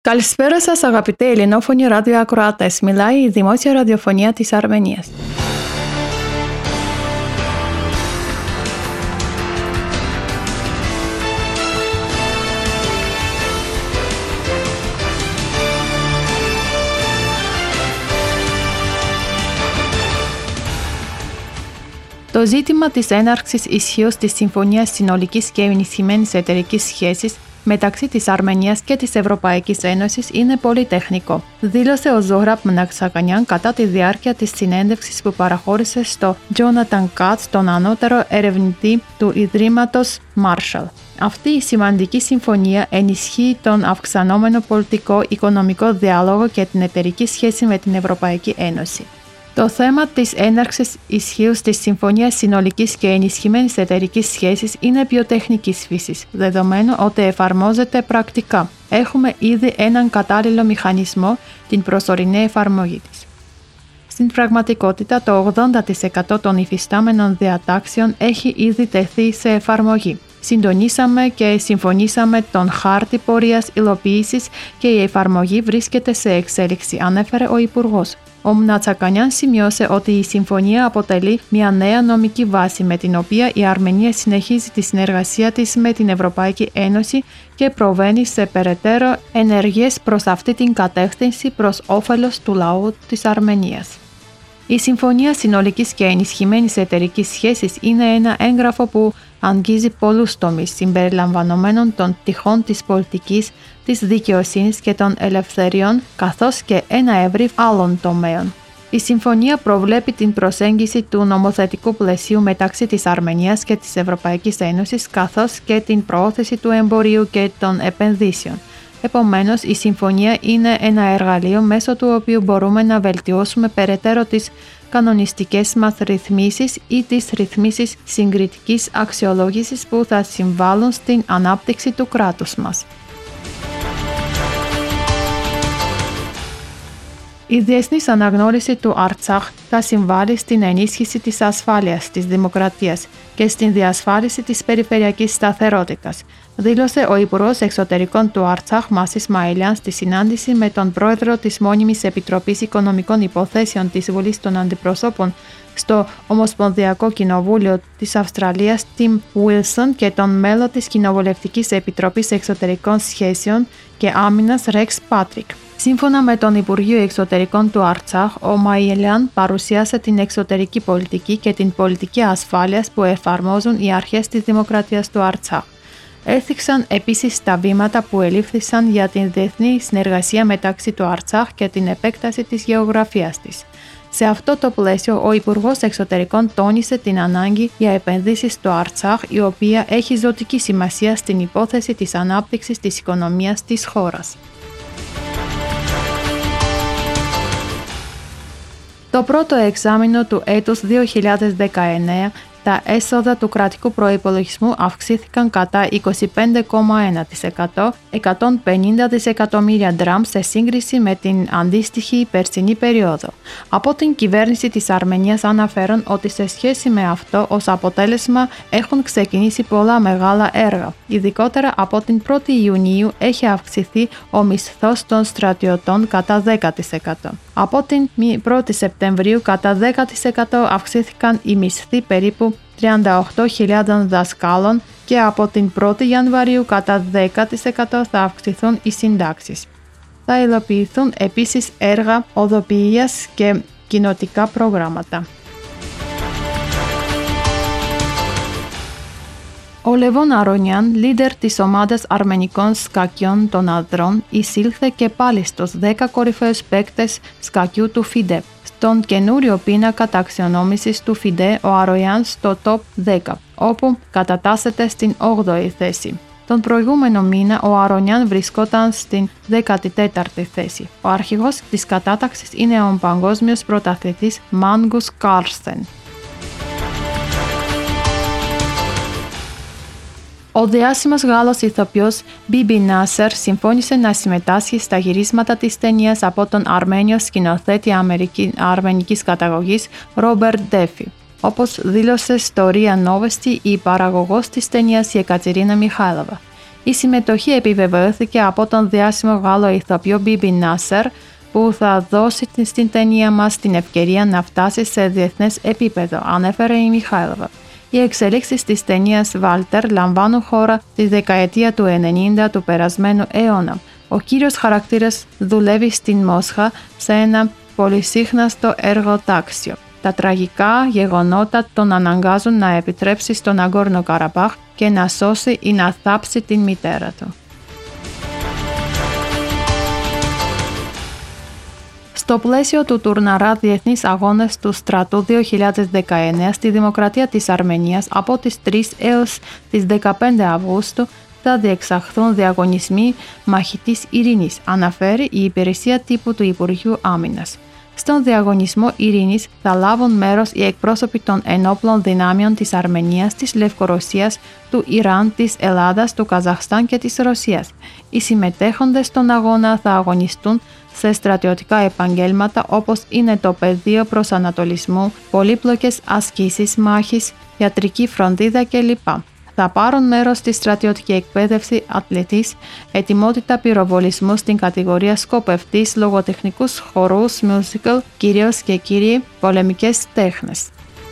Καλησπέρα σας αγαπητοί ελληνόφωνοι ραδιοακροατές. Μιλάει η Δημόσια Ραδιοφωνία της Αρμενίας. Το ζήτημα της έναρξης ισχύως της Συμφωνίας Συνολικής και Ενισχυμένης Εταιρικής Σχέσης μεταξύ της Αρμενίας και της Ευρωπαϊκής Ένωσης είναι πολύ τεχνικό, δήλωσε ο Ζόհραπ Μναξακανιάν κατά τη διάρκεια της συνέντευξης που παραχώρησε στο Τζόναταν Κάτς, τον ανώτερο ερευνητή του Ιδρύματος Μάρσαλ. Αυτή η σημαντική συμφωνία ενισχύει τον αυξανόμενο πολιτικό-οικονομικό διάλογο και την εταιρική σχέση με την Ευρωπαϊκή Ένωση. Το θέμα της έναρξης ισχύως της Συμφωνίας Συνολικής και Ενισχυμένης Εταιρικής Σχέσης είναι πιο τεχνικής φύσης, δεδομένου ότι εφαρμόζεται πρακτικά. Έχουμε ήδη έναν κατάλληλο μηχανισμό, την προσωρινή εφαρμογή της. Στην πραγματικότητα, το 80% των υφιστάμενων διατάξεων έχει ήδη τεθεί σε εφαρμογή. Συντονίσαμε και συμφωνήσαμε τον χάρτη πορείας υλοποίησης και η εφαρμογή βρίσκεται σε εξέλιξη, ανέφερε ο Υπουργός. Ο Μνατσακανιάν σημειώσε ότι η συμφωνία αποτελεί μια νέα νομική βάση με την οποία η Αρμενία συνεχίζει τη συνεργασία της με την Ευρωπαϊκή Ένωση και προβαίνει σε περαιτέρω ενέργειες προς αυτή την κατεύθυνση προς όφελος του λαού της Αρμενίας. Η Συμφωνία Συνολικής και Ενισχυμένης Εταιρικής Σχέσης είναι ένα έγγραφο που αγγίζει πολλούς τομείς συμπεριλαμβανομένων των πτυχών της πολιτικής, της δικαιοσύνης και των ελευθεριών, καθώς και ένα εύρυ άλλων τομέων. Η συμφωνία προβλέπει την προσέγγιση του νομοθετικού πλαισίου μεταξύ της Αρμενίας και της Ευρωπαϊκής Ένωσης, καθώς και την προώθηση του εμπορίου και των επενδύσεων. Επομένως, η συμφωνία είναι ένα εργαλείο μέσω του οποίου μπορούμε να βελτιώσουμε περαιτέρω τις κανονιστικές μας ρυθμίσεις ή τις ρυθμίσεις συγκριτικής αξιολόγησης που θα συμβάλλουν στην ανάπτυξη του κράτους μας. Η διεθνής αναγνώριση του Αρτσάχ θα συμβάλλει στην ενίσχυση της ασφάλειας, της δημοκρατίας και στην διασφάλιση της περιφερειακής σταθερότητας, δήλωσε ο Υπουργός Εξωτερικών του Αρτσάχ Μας Ισμαηλιάν στη συνάντηση με τον πρόεδρο της Μόνιμης Επιτροπής Οικονομικών Υποθέσεων της Βουλής των Αντιπροσώπων στο Ομοσπονδιακό Κοινοβούλιο της Αυστραλίας Τιμ Βίλσον και τον μέλο της Κοινοβουλευτικής Επιτροπής Εξωτερικών Σχέσεων και Άμυνας Ρεξ Πάτρικ. Σύμφωνα με τον Υπουργείο Εξωτερικών του Αρτσάχ, ο Μαϊελιάν παρουσίασε την εξωτερική πολιτική και την πολιτική ασφάλειας που εφαρμόζουν οι αρχές της δημοκρατίας του Αρτσάχ. Έθιξαν επίσης τα βήματα που ελήφθησαν για την διεθνή συνεργασία μεταξύ του Αρτσάχ και την επέκταση της γεωγραφίας της. Σε αυτό το πλαίσιο, ο Υπουργός Εξωτερικών τόνισε την ανάγκη για επενδύσεις στο Αρτσάχ, η οποία έχει ζωτική σημασία στην υπόθεση της ανάπτυξης της οικονομίας της χώρας. Το πρώτο εξάμηνο του έτους 2019, τα έσοδα του κρατικού προϋπολογισμού αυξήθηκαν κατά 25,1%, 150 δισεκατομμύρια ντραμ σε σύγκριση με την αντίστοιχη περσινή περίοδο. Από την κυβέρνηση της Αρμενίας αναφέρουν ότι σε σχέση με αυτό ως αποτέλεσμα έχουν ξεκινήσει πολλά μεγάλα έργα. Ειδικότερα από την 1η Ιουνίου έχει αυξηθεί ο μισθός των στρατιωτών κατά 10%. Από την 1η Σεπτεμβρίου κατά 10% αυξήθηκαν οι μισθοί περίπου 38.000 δασκάλων και από την 1η Ιανουαρίου κατά 10% θα αυξηθούν οι συντάξεις. Θα υλοποιηθούν επίσης έργα οδοποιίας και κοινοτικά προγράμματα. Ο Λεβόν Αρονιάν, leader της ομάδας αρμενικών σκακιών των ανδρών, εισήλθε και πάλι στους 10 κορυφαίους παίκτες σκακιού του ΦΙΔΕ. Στον καινούριο πίνακα ταξινόμησης του ΦΙΔΕ, ο Αρονιάν στο top 10, όπου κατατάσσεται στην 8η θέση. Τον προηγούμενο μήνα, ο Αρονιάν βρισκόταν στην 14η θέση. Ο αρχηγός της κατάταξης είναι ο παγκόσμιος πρωταθλητής Μάνγκους Κάρλσεν. Ο διάσημος Γάλλος ηθοποιός Μπίμπι Νάσερ συμφώνησε να συμμετάσχει στα γυρίσματα της ταινίας από τον Αρμένιο σκηνοθέτη αρμενικής καταγωγής Ρόμπερτ Ντέφι. Όπως δήλωσε στο RIA Novosti η παραγωγός της ταινίας η Εκατερίνα Μιχάηλοβα. Η συμμετοχή επιβεβαιώθηκε από τον διάσημο Γάλλο ηθοποιό Μπίμπι Νάσερ, που θα δώσει στην ταινία μας την ευκαιρία να φτάσει σε διεθνές επίπεδο, ανέφερε η Μιχάηλοβα. Οι εξελίξεις της ταινίας Βάλτερ λαμβάνουν χώρα τη δεκαετία του 90 του περασμένου αιώνα. Ο κύριος χαρακτήρας δουλεύει στην Μόσχα σε ένα πολυσύχναστο εργοτάξιο. Τα τραγικά γεγονότα τον αναγκάζουν να επιτρέψει στον Ναγκόρνο Καραμπάχ και να σώσει ή να θάψει την μητέρα του. Στο πλαίσιο του τουρναρά Διεθνείς Αγώνες του Στρατού 2019 στη Δημοκρατία της Αρμενίας από τις 3 έως τις 15 Αυγούστου θα διεξαχθούν διαγωνισμοί μαχητής ειρήνης, αναφέρει η υπηρεσία τύπου του Υπουργείου Άμυνας. Στον διαγωνισμό ειρήνης θα λάβουν μέρος οι εκπρόσωποι των ενόπλων δυνάμεων της Αρμενίας, της Λευκορωσίας, του Ιράν, της Ελλάδας, του Καζαχστάν και της Ρωσίας. Οι συμμετέχοντες στον αγώνα θα αγωνιστούν σε στρατιωτικά επαγγέλματα όπως είναι το πεδίο προσανατολισμού, πολύπλοκες ασκήσεις μάχης, ιατρική φροντίδα κλπ. Θα πάρουν μέρος στη στρατιωτική εκπαίδευση αθλητής, ετοιμότητα πυροβολισμού στην κατηγορία σκοπευτής, λογοτεχνικούς χορούς, musical, κυρίως και κύριοι, πολεμικές τέχνες.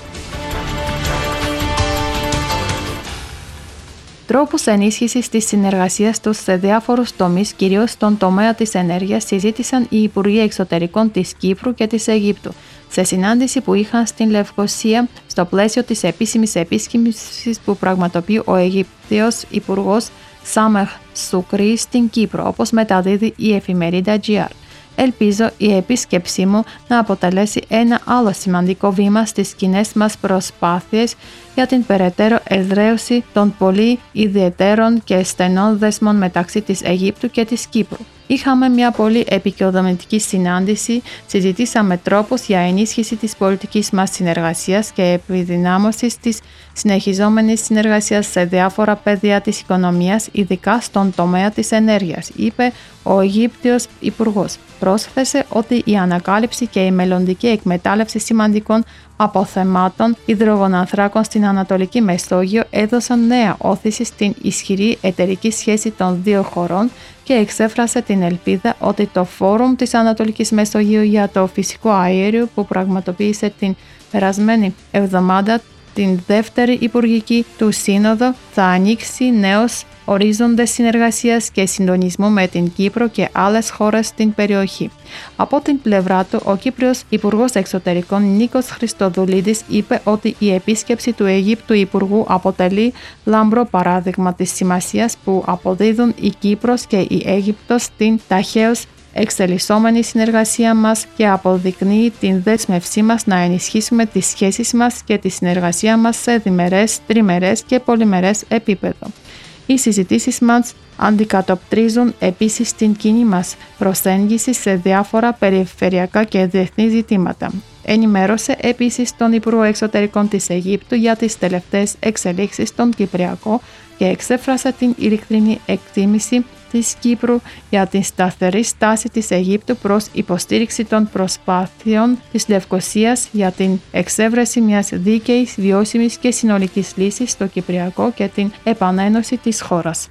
Τρόπους ενίσχυσης της συνεργασίας τους σε διάφορους τομείς, κυρίως στον τομέα της ενέργειας, συζήτησαν οι Υπουργοί Εξωτερικών της Κύπρου και της Αιγύπτου σε συνάντηση που είχαν στην Λευκοσία στο πλαίσιο της επίσημης επίσκεψης που πραγματοποιεί ο Αιγύπτιος Υπουργός Σάμεχ Σουκρί στην Κύπρο, όπως μεταδίδει η εφημερίδα GR. Ελπίζω η επίσκεψή μου να αποτελέσει ένα άλλο σημαντικό βήμα στις κοινές μας προσπάθειες για την περαιτέρω εδραίωση των πολύ ιδιαιτέρων και στενών δεσμών μεταξύ της Αιγύπτου και της Κύπρου. Είχαμε μια πολύ επικοδομητική συνάντηση, συζητήσαμε τρόπους για ενίσχυση της πολιτικής μας συνεργασίας και επιδυνάμωσης της συνεχιζόμενης συνεργασίας σε διάφορα πεδία της οικονομίας, ειδικά στον τομέα της ενέργειας, είπε ο Αιγύπτιος Υπουργός. Πρόσθεσε ότι η ανακάλυψη και η μελλοντική εκμετάλλευση σημαντικών αποθεμάτων υδρογονανθράκων στην Ανατολική Μεσόγειο έδωσαν νέα όθηση στην ισχυρή εταιρική σχέση των δύο χωρών και εξέφρασε την ελπίδα ότι το Φόρουμ της Ανατολικής Μεσογείου για το φυσικό αέριο που πραγματοποίησε την περασμένη εβδομάδα την δεύτερη υπουργική του σύνοδο θα ανοίξει νέους ορίζοντες συνεργασίας και συντονισμού με την Κύπρο και άλλες χώρες στην περιοχή. Από την πλευρά του, ο Κύπριος Υπουργός Εξωτερικών Νίκος Χριστοδουλίδης είπε ότι η επίσκεψη του Αιγύπτου Υπουργού αποτελεί λαμπρό παράδειγμα της σημασίας που αποδίδουν η Κύπρος και η Αίγυπτος στην ταχαίως εξελισσόμενη συνεργασία μας και αποδεικνύει την δέσμευσή μας να ενισχύσουμε τις σχέσεις μας και τη συνεργασία μας σε διμερές, τριμερές και πολυμερές επίπεδο. Οι συζητήσεις μας αντικατοπτρίζουν επίσης την κοινή μας προσέγγιση σε διάφορα περιφερειακά και διεθνή ζητήματα. Ενημέρωσε επίσης τον Υπουργό Εξωτερικών της Αιγύπτου για τις τελευταίες εξελίξεις στον Κυπριακό και εξέφρασε την ειλικρινή εκτίμηση της Κύπρου για την σταθερή στάση της Αιγύπτου προς υποστήριξη των προσπάθειων της Λευκοσίας για την εξέβρεση μιας δίκαιης, βιώσιμης και συνολικής λύσης στο Κυπριακό και την επανένωση της χώρας.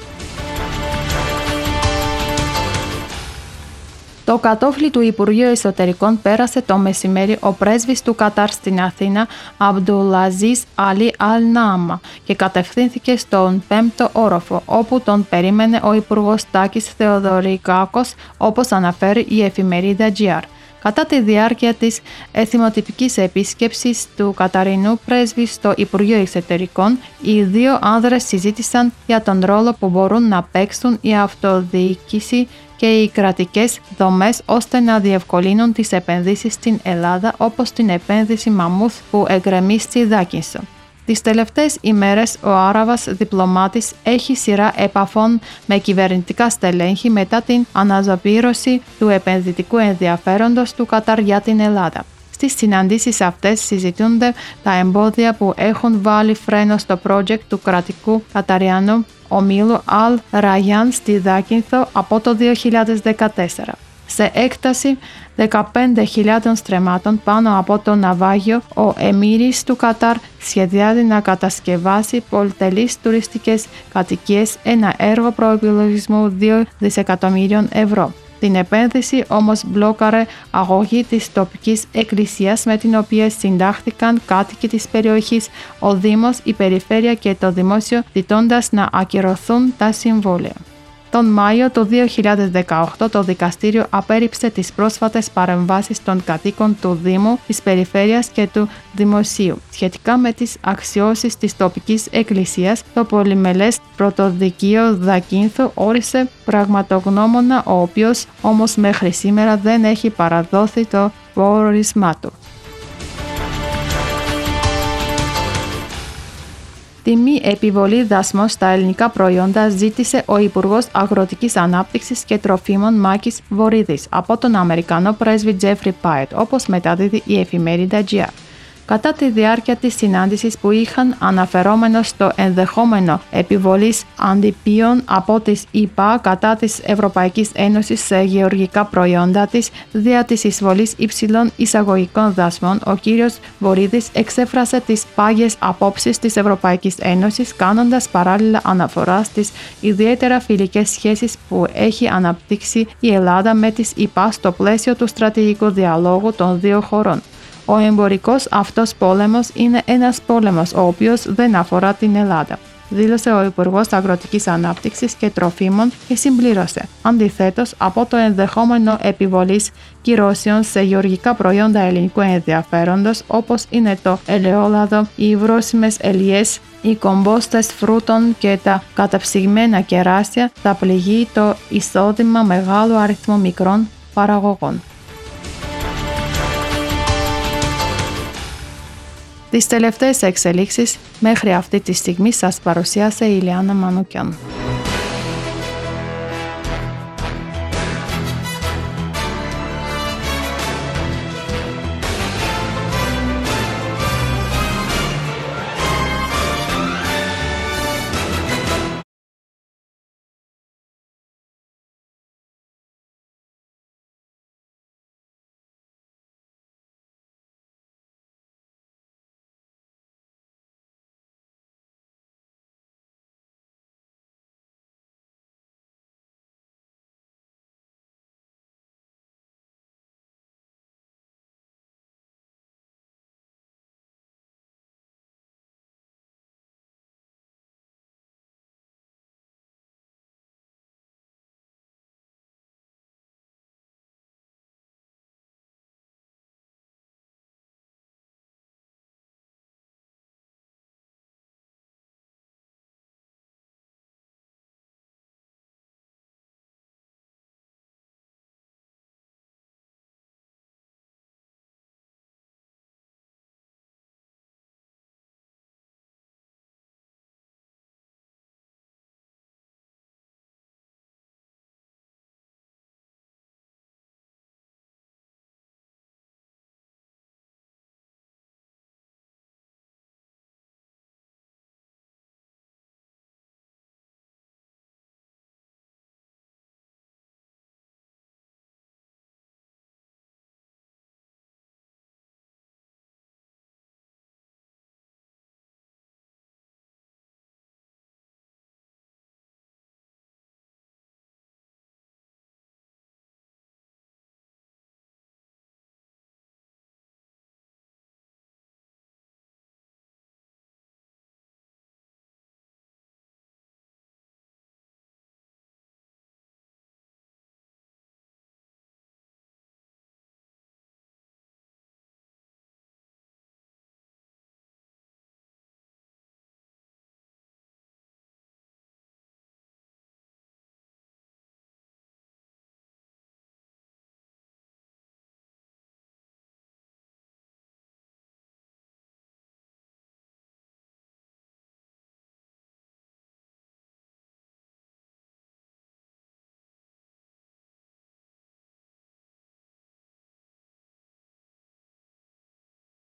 Το κατόφλι του Υπουργείου Εσωτερικών πέρασε το μεσημέρι ο πρέσβης του Κατάρ στην Αθήνα, Αμπντουλαζίζ Αλί Αλ-Νάμα, και κατευθύνθηκε στον 5ο όροφο, όπου τον περίμενε ο Υπουργός Τάκης Θεοδωρικάκος, όπως αναφέρει η εφημερίδα GR. Κατά τη διάρκεια της εθιμοτυπικής επίσκεψης του Καταρινού πρέσβη στο Υπουργείο Εξωτερικών, οι δύο άνδρες συζήτησαν για τον ρόλο που μπορούν να παίξουν η αυτοδιοίκηση και οι κρατικές δομές ώστε να διευκολύνουν τις επενδύσεις στην Ελλάδα, όπως την επένδυση Μαμούθ που εγκρεμεί στη Δάκινσο. Τις τελευταίες ημέρες ο Άραβας διπλωμάτης έχει σειρά επαφών με κυβερνητικά στελέχη μετά την αναζωπήρωση του επενδυτικού ενδιαφέροντος του Κατάρ για την Ελλάδα. Στις συναντήσεις αυτές συζητούνται τα εμπόδια που έχουν βάλει φρένο στο project του κρατικού καταριανού ομίλου Al Rayyan στη Δάκινθο από το 2014. Σε έκταση 15.000 στρεμμάτων πάνω από το ναυάγιο, ο Εμμύρης του Κατάρ σχεδιάζει να κατασκευάσει πολυτελείς τουριστικές κατοικίες, ένα έργο προϋπολογισμού 2 δισεκατομμύριων ευρώ. Την επένδυση όμως μπλόκαρε αγωγή της τοπικής εκκλησίας με την οποία συντάχθηκαν κάτοικοι της περιοχής, ο Δήμος, η Περιφέρεια και το Δημόσιο, ζητώντας να ακυρωθούν τα συμβόλαια. Τον Μάιο του 2018 το δικαστήριο απέρριψε τις πρόσφατες παρεμβάσεις των κατοίκων του Δήμου, της Περιφέρειας και του Δημοσίου. Σχετικά με τις αξιώσεις της τοπικής εκκλησίας, το πολυμελές πρωτοδικείο Δακίνθου όρισε πραγματογνώμονα, ο οποίος όμως μέχρι σήμερα δεν έχει παραδώσει το πόρισμά του. Τη μη επιβολή δασμών στα ελληνικά προϊόντα ζήτησε ο Υπουργός Αγροτικής Ανάπτυξης και Τροφίμων Μάκης Βορίδης από τον Αμερικανό πρέσβη Τζέφρι Πάετ, όπως μεταδίδει η εφημερίδα GR. Κατά τη διάρκεια της συνάντησης που είχαν αναφερόμενο στο ενδεχόμενο επιβολής αντιπίων από τις ΗΠΑ κατά της Ευρωπαϊκής Ένωσης σε γεωργικά προϊόντα της δια της εισβολής υψηλών εισαγωγικών δασμών, ο κύριος Βορίδης εξέφρασε τις πάγιες απόψεις της Ευρωπαϊκής Ένωσης, κάνοντας παράλληλα αναφορά στις ιδιαίτερα φιλικές σχέσεις που έχει αναπτύξει η Ελλάδα με τις ΗΠΑ στο πλαίσιο του στρατηγικού διαλόγου των δύο χωρών. Ο εμπορικός αυτός πόλεμος είναι ένας πόλεμος ο οποίος δεν αφορά την Ελλάδα, δήλωσε ο Υπουργός Αγροτικής Ανάπτυξης και Τροφίμων και συμπλήρωσε. Αντιθέτως, από το ενδεχόμενο επιβολής κυρώσεων σε γεωργικά προϊόντα ελληνικού ενδιαφέροντος, όπως είναι το ελαιόλαδο, οι βρώσιμες ελιές, οι κομπόστες φρούτων και τα καταψυγμένα κεράσια, θα πληγεί το εισόδημα μεγάλου αριθμού μικρών παραγωγών. Τις τελευταίες εξελίξεις μέχρι αυτή τη στιγμή σας παρουσίασε η Ηλιάνα Μανουκιάν.